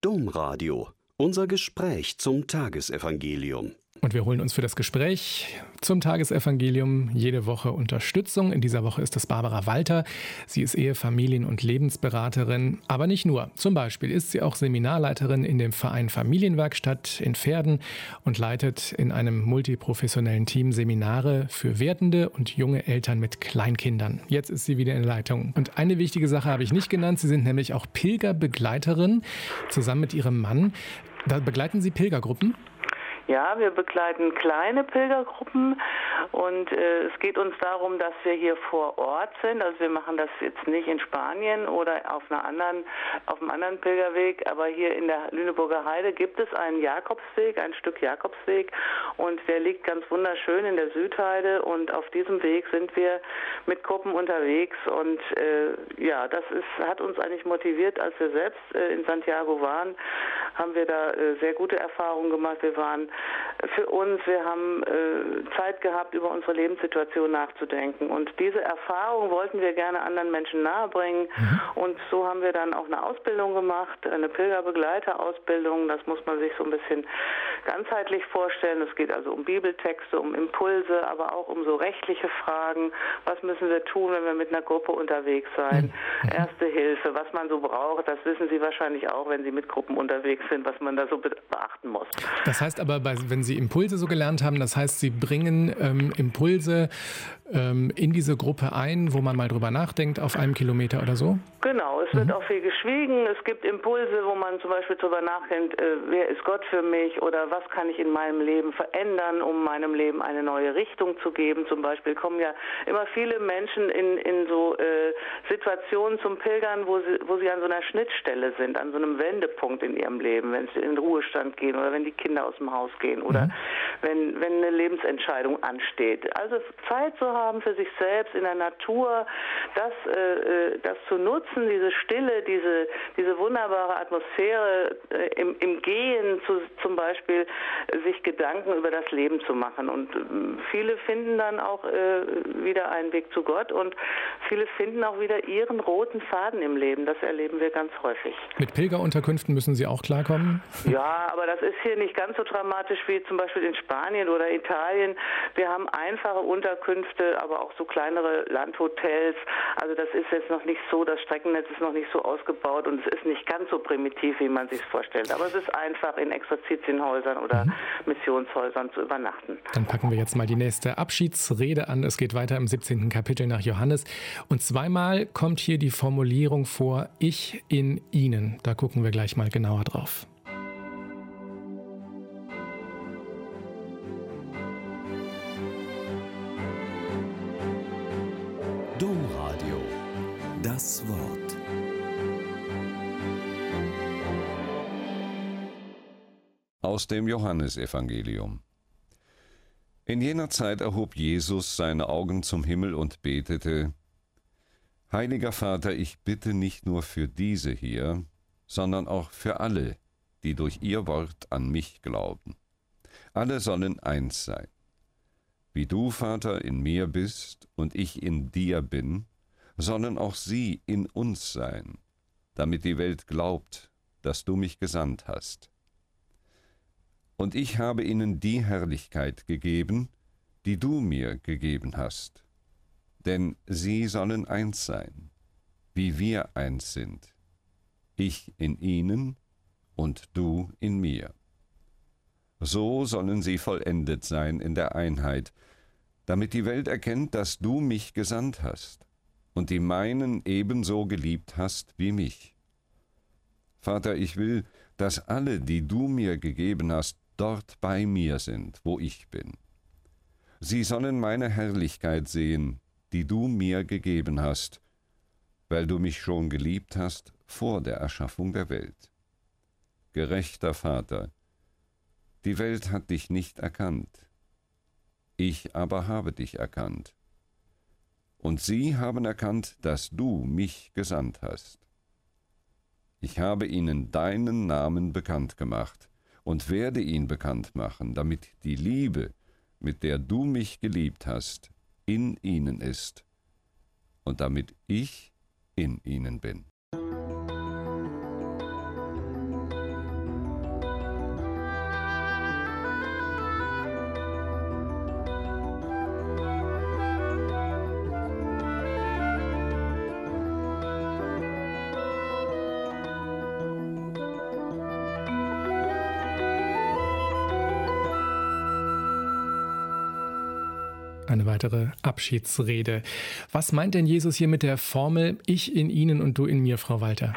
Domradio. Unser Gespräch zum Tagesevangelium. Und wir holen uns für das Gespräch zum Tagesevangelium jede Woche Unterstützung. In dieser Woche ist es Barbara Walter. Sie ist Ehe-, Familien- und Lebensberaterin, aber nicht nur. Zum Beispiel ist sie auch Seminarleiterin in dem Verein Familienwerkstatt in Verden und leitet in einem multiprofessionellen Team Seminare für werdende und junge Eltern mit Kleinkindern. Jetzt ist sie wieder in Leitung. Und eine wichtige Sache habe ich nicht genannt. Sie sind nämlich auch Pilgerbegleiterin zusammen mit ihrem Mann. Da begleiten Sie Pilgergruppen? Ja, wir begleiten kleine Pilgergruppen und es geht uns darum, dass wir hier vor Ort sind. Also wir machen das jetzt nicht in Spanien oder auf einem anderen Pilgerweg, aber hier in der Lüneburger Heide gibt es einen Jakobsweg, ein Stück Jakobsweg, und der liegt ganz wunderschön in der Südheide, und auf diesem Weg sind wir mit Gruppen unterwegs, und das hat uns eigentlich motiviert. Als wir selbst in Santiago waren, haben wir da sehr gute Erfahrungen gemacht. Wir waren für uns, wir haben Zeit gehabt, über unsere Lebenssituation nachzudenken, und diese Erfahrung wollten wir gerne anderen Menschen nahebringen, und so haben wir dann auch eine Ausbildung gemacht, eine Pilgerbegleiterausbildung. Das muss man sich so ein bisschen ganzheitlich vorstellen. Es geht also um Bibeltexte, um Impulse, aber auch um so rechtliche Fragen. Was müssen wir tun, wenn wir mit einer Gruppe unterwegs sind? Erste Hilfe, was man so braucht, das wissen Sie wahrscheinlich auch, wenn Sie mit Gruppen unterwegs sind, was man da so beachten muss. Das heißt aber, wenn Sie Impulse so gelernt haben, das heißt, Sie bringen Impulse in diese Gruppe ein, wo man mal drüber nachdenkt, auf einem Kilometer oder so? Genau, es wird auch viel geschwiegen. Es gibt Impulse, wo man zum Beispiel drüber nachdenkt, wer ist Gott für mich, oder was kann ich in meinem Leben verändern, um meinem Leben eine neue Richtung zu geben. Zum Beispiel kommen ja immer viele Menschen in so Situationen zum Pilgern, wo sie an so einer Schnittstelle sind, an so einem Wendepunkt in ihrem Leben, wenn sie in den Ruhestand gehen oder wenn die Kinder aus dem Haus gehen oder wenn eine Lebensentscheidung ansteht. Also Zeit zu haben für sich selbst in der Natur, das zu nutzen, diese Stille, diese wunderbare Atmosphäre im Gehen zum Beispiel, sich Gedanken über das Leben zu machen. Und viele finden dann auch wieder einen Weg zu Gott, und viele finden auch wieder ihren roten Faden im Leben. Das erleben wir ganz häufig. Mit Pilgerunterkünften müssen Sie auch klarkommen? Ja, aber das ist hier nicht ganz so dramatisch wie zum Beispiel in Spanien oder Italien. Wir haben einfache Unterkünfte, aber auch so kleinere Landhotels. Also das ist jetzt noch nicht so, das Streckennetz ist noch nicht so ausgebaut, und es ist nicht ganz so primitiv, wie man sich es vorstellt. Aber es ist einfach, in Exerzitienhäusern oder Missionshäusern zu übernachten. Dann packen wir jetzt mal die nächste Abschiedsrede an. Es geht weiter im 17. Kapitel nach Johannes. Und zweimal kommt hier die Formulierung vor, ich in ihnen. Da gucken wir gleich mal genauer drauf. Domradio. Das Wort. Aus dem Johannesevangelium. In jener Zeit erhob Jesus seine Augen zum Himmel und betete: Heiliger Vater, ich bitte nicht nur für diese hier, sondern auch für alle, die durch ihr Wort an mich glauben. Alle sollen eins sein. Wie du, Vater, in mir bist und ich in dir bin, sollen auch sie in uns sein, damit die Welt glaubt, dass du mich gesandt hast. Und ich habe ihnen die Herrlichkeit gegeben, die du mir gegeben hast. Denn sie sollen eins sein, wie wir eins sind. Ich in ihnen und du in mir. So sollen sie vollendet sein in der Einheit, damit die Welt erkennt, dass du mich gesandt hast und die meinen ebenso geliebt hast wie mich. Vater, ich will, dass alle, die du mir gegeben hast, dort bei mir sind, wo ich bin. Sie sollen meine Herrlichkeit sehen, die du mir gegeben hast, weil du mich schon geliebt hast vor der Erschaffung der Welt. Gerechter Vater, die Welt hat dich nicht erkannt, ich aber habe dich erkannt. Und sie haben erkannt, dass du mich gesandt hast. Ich habe ihnen deinen Namen bekannt gemacht und werde ihn bekannt machen, damit die Liebe, mit der du mich geliebt hast, in ihnen ist und damit ich in ihnen bin. Eine weitere Abschiedsrede. Was meint denn Jesus hier mit der Formel Ich in Ihnen und du in mir, Frau Walter?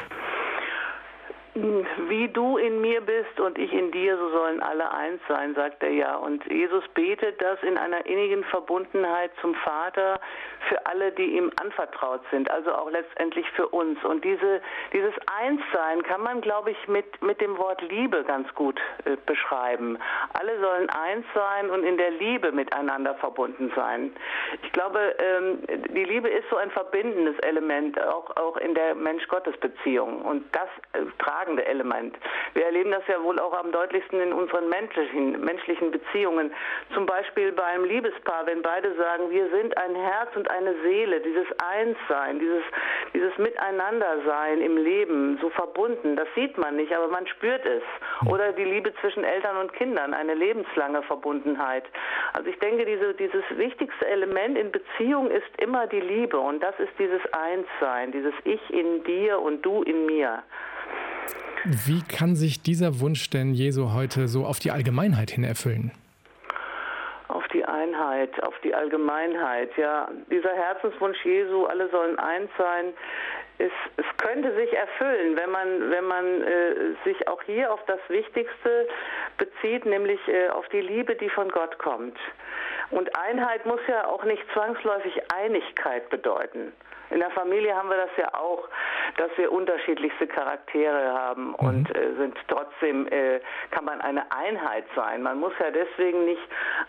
Wie du in mir bist und ich in dir, so sollen alle eins sein, sagt er ja. Und Jesus betet das in einer innigen Verbundenheit zum Vater für alle, die ihm anvertraut sind, also auch letztendlich für uns. Und dieses Einssein kann man, glaube ich, mit dem Wort Liebe ganz gut beschreiben. Alle sollen eins sein und in der Liebe miteinander verbunden sein. Ich glaube, die Liebe ist so ein verbindendes Element, auch in der Mensch-Gottes-Beziehung. Und das tragende Element. Wir erleben das ja wohl auch am deutlichsten in unseren menschlichen Beziehungen. Zum Beispiel beim Liebespaar, wenn beide sagen, wir sind ein Herz und eine Seele, dieses Einssein, dieses Miteinandersein im Leben, so verbunden, das sieht man nicht, aber man spürt es. Oder die Liebe zwischen Eltern und Kindern, eine lebenslange Verbundenheit. Also ich denke, dieses wichtigste Element in Beziehung ist immer die Liebe und das ist dieses Einssein, dieses Ich in dir und du in mir. Wie kann sich dieser Wunsch denn Jesu heute so auf die Allgemeinheit hin erfüllen? Auf die Einheit, auf die Allgemeinheit, ja. Dieser Herzenswunsch Jesu, alle sollen eins sein, es könnte sich erfüllen, wenn man sich auch hier auf das Wichtigste bezieht, nämlich auf die Liebe, die von Gott kommt. Und Einheit muss ja auch nicht zwangsläufig Einigkeit bedeuten. In der Familie haben wir das ja auch, dass wir unterschiedlichste Charaktere haben und sind trotzdem kann man eine Einheit sein. Man muss ja deswegen nicht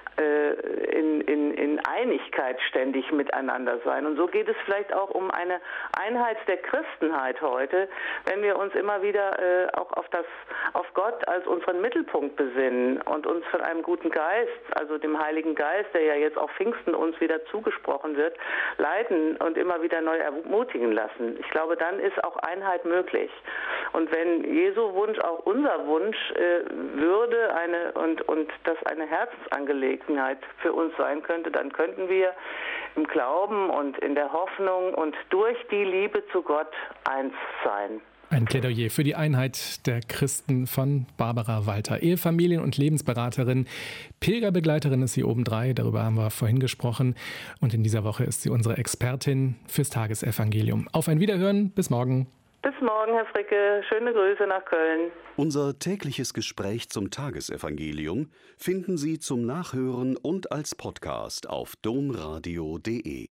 in Einigkeit ständig miteinander sein. Und so geht es vielleicht auch um eine Einheit der Christenheit heute, wenn wir uns immer wieder auch auf Gott als unseren Mittelpunkt besinnen und uns von einem guten Geist, also dem Heiligen Geist, der ja jetzt auf Pfingsten uns wieder zugesprochen wird, leiten und immer wieder neu ermutigen lassen. Ich glaube, dann ist auch Einheit möglich. Und wenn Jesu Wunsch auch unser Wunsch würde und das eine Herzensangelegenheit für uns sein könnte, dann könnten wir im Glauben und in der Hoffnung und durch die Liebe zu Gott eins sein. Ein Plädoyer für die Einheit der Christen von Barbara Walter. Ehefamilien- und Lebensberaterin, Pilgerbegleiterin ist sie obendrein, darüber haben wir vorhin gesprochen. Und in dieser Woche ist sie unsere Expertin fürs Tagesevangelium. Auf ein Wiederhören, bis morgen. Bis morgen, Herr Fricke. Schöne Grüße nach Köln. Unser tägliches Gespräch zum Tagesevangelium finden Sie zum Nachhören und als Podcast auf domradio.de.